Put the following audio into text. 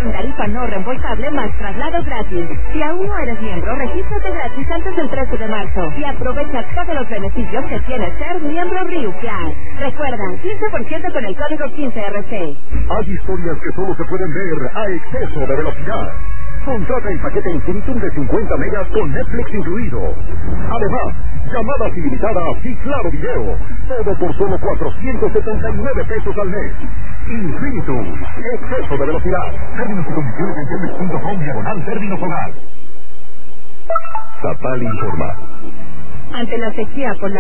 en tarifa no reembolsable más traslado gratis. Si aún no eres miembro, regístrate gratis antes del 13 de marzo y aprovecha todos los beneficios que tiene ser miembro RIU Plus. Recuerda, 15% con el código 15RC. Hay historias que solo se pueden ver a exceso de velocidad. Contrata el paquete Infinitum de 50 megas con Netflix incluido. Además, llamadas ilimitadas y claro video. Todo por solo 479 pesos al mes. Infinitum, exceso de velocidad. Términos y condiciones en Netflix.com/términos hogar. Zapal informa. Ante la sequía por la